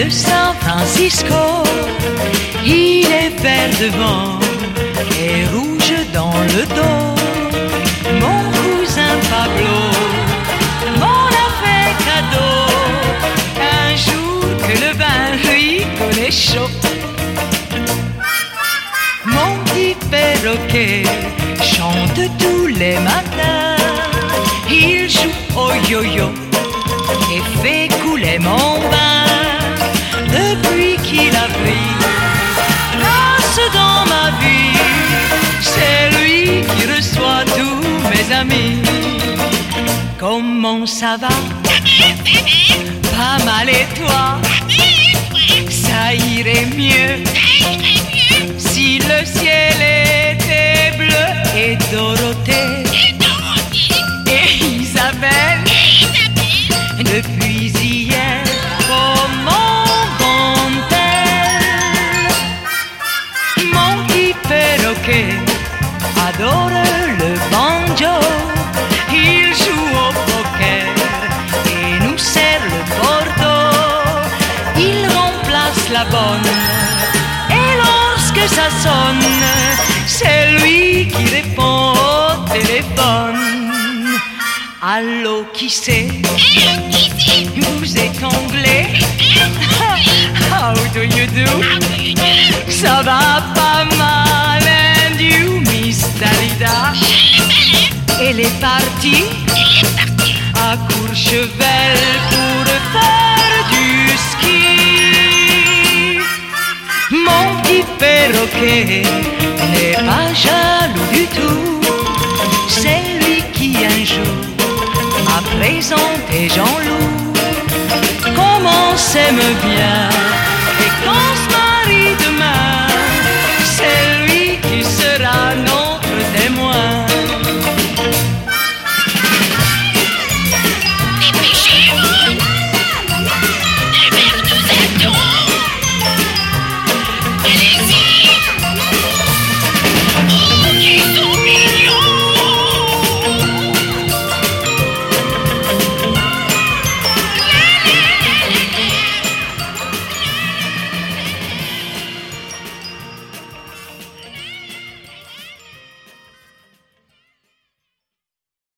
de San Francisco. Il est vert devant et rouge dans le dos. Mon cousin Pablo m'en a fait cadeau. Un jour que le bain lui connaît chaud, mon petit perroquet chante tous les matins. Il joue au yo-yo et fait couler mon bain. Depuis qu'il a pris place dans ma vie, c'est lui qui reçoit tous mes amis. Comment ça va? Pas mal, et toi? Ça irait mieux si le ciel était bleu. Et Dorothée et Isabelle, depuis hier, comment vont-elles? Mon petit perroquet adore le banjo. Il joue au poker et nous sert le Bordeaux. Il remplace la bonne et lorsque ça sonne, c'est lui qui répond au téléphone. Allô, qui c'est? Vous êtes anglais? How do you do? Ça va pas mal, and you, Miss Dalida? Elle est partie à Courchevel pour faire du ski. Mon petit perroquet n'est pas jaloux du tout. C'est lui qui un jour m'a présenté Jean-Loup. Comment s'aime bien et quand